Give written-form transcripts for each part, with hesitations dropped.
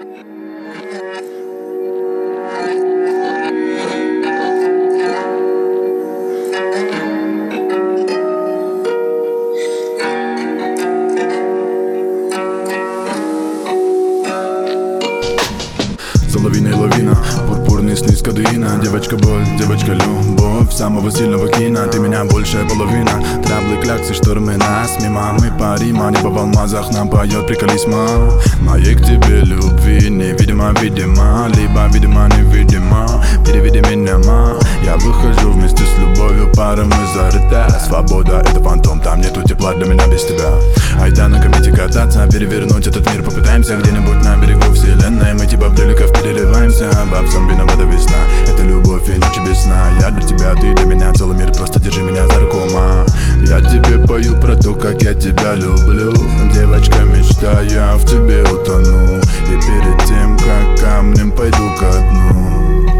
За лавиной лавина, пурпурный сны с кадеина. Девочка боль, девочка любовь самого сильного кино. Ты меня большая половина. Траблы, кляксы, штормы нас мимо. Мы парим, а небо в алмазах нам поет. Приколись, ма. Моей к тебе любви невидимо, видимо. Либо видимо, невидимо. Переведи меня, ма. Я выхожу вместе с любовью, пара мы зарыта. Свобода — это фантом, там нету тепла для меня без тебя. Айда на комете кататься, перевернуть этот мир попытаемся. Где-нибудь на берегу вселенной мы типа брюликов переливаемся. Бабцам виновата весна, это любовь и ночи без сна. Я для тебя, ты для меня, целый мир, просто держи меня за руку, ма. Я тебе пою про то, как я тебя люблю. Девочка, мечта, я в тебе утону. И перед тем, как камнем пойду ко дну.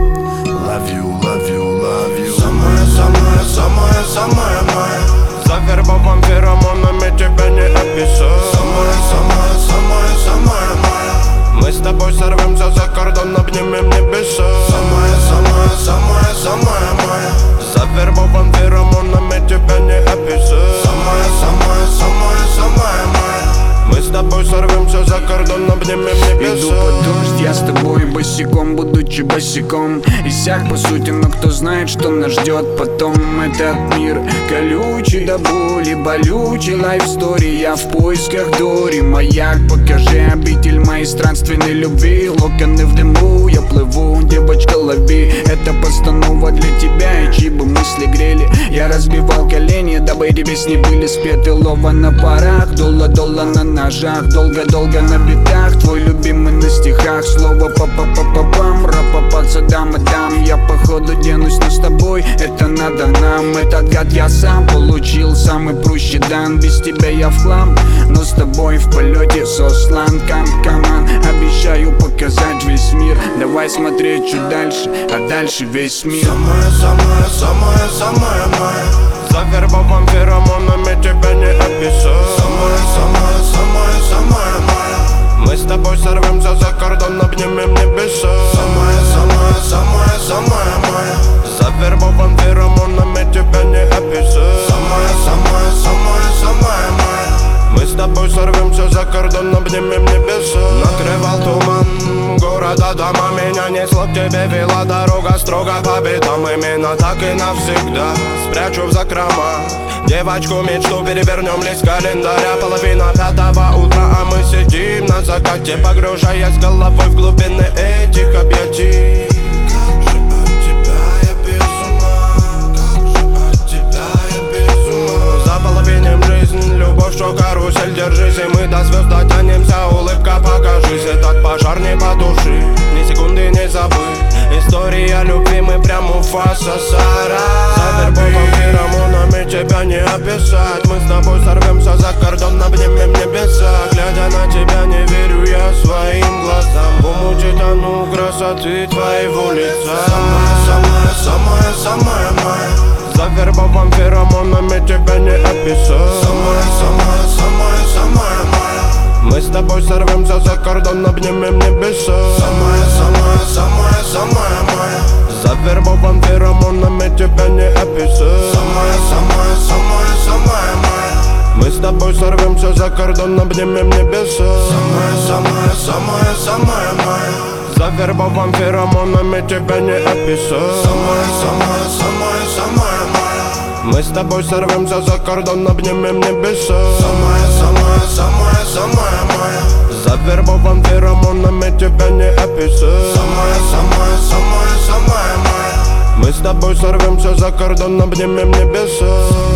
Love you, love you, love you. Самая, самая, самая, самая моя. Завербован феромонами, тебя не описать. Самая, самая, самая, самая моя. Мы с тобой сорвемся за кордон, обнимем небеса. Самая, самая, самая, самая моя. Завербован феромонами, тебя не описать. Самая, самая, самая, самая моя. Мы с тобой сорвемся за кордон, обнимем небеса. Иду под дождь, я с тобой босиком, будучи босиком. Иссяк по сути, но кто знает, что нас ждет потом. Этот мир колючий до боли, болючий лайфстори. Я в поисках Дори, маяк, покажи обитель моей странственной любви. Локоны в дыму, я плыву, девочка, лови. Это постанова для тебя, и чьи бы мысли грели. Я разбивал колени, дабы эти песни были спеты. Лова на парах, дула-дула на ножах. Долго-долго на битах, твой любимый на стихах. Слово па-па-па-па-пам, ра-па-па, дам-дам. Я походу денусь, но с тобой это надо нам. Этот гад я сам получил, самый прущий дан. Без тебя я в хлам, но с тобой в полете сослан. Каман, обещаю показать весь мир. Давай смотреть чуть дальше, а дальше весь мир. Самая, самая, самая, самая моя. Завербован феромонами, тебя не описать. Самая, самая, самая, самая моя. Мы с тобой сорвемся за кордон, обнимем небеса. Самая, самая, самая, самая моя. Завербован феромонами, тебя не описать. Самая, самая, самая, самая моя. Мы с тобой сорвемся за кордон, обнимем небеса. Накрывал туман города, дома. Меня несло к тебе, вела дорога строго по битам. Именно так и навсегда спрячу в закрома девочку мечту, перевернем лист календаря. Половина пятого утра, а мы сидим на закате, погружаясь головой в глубины этих объятий. Как же от тебя я без ума, как же от тебя я без ума. Заполовиним жизнь, любовь, что карусель, держись, и мы до звезд дотянемся. Улыбка, покажись, этот пожар не потуши, ни секунды не забыть. История любви, мы прям у фаса сара. Завербован феромонами, тебя не описать. Мы с тобой сорвемся за кордон, обнимем небеса. Глядя на тебя, не верю я своим глазам. В омуте тону красоты твоего лица. Самая, самая, самая, самая моя. Завербован феромонами, тебя не описать. Самая, самая, самая, самая моя. Мы с тобой сорвемся за кордон, обнимем небеса. Самая, самая, самая, самая моя. Завербован феромонами, тебя не описать. Самая, самая, самая, самая моя. Мы с тобой сорвемся за кордон, обнимем небеса. Самая, самая, самая, самая моя. Завербован феромонами, тебя не описать. Самая, самая, самая, самая моя. Мы с тобой сорвемся за кордон, обнимем небеса. Самая, самая, самая, самая моя. Завербован феромонами, тебя не описать. Самая, самая, самая, самая моя. Мы с тобой сорвемся за кордон, обнимем небеса.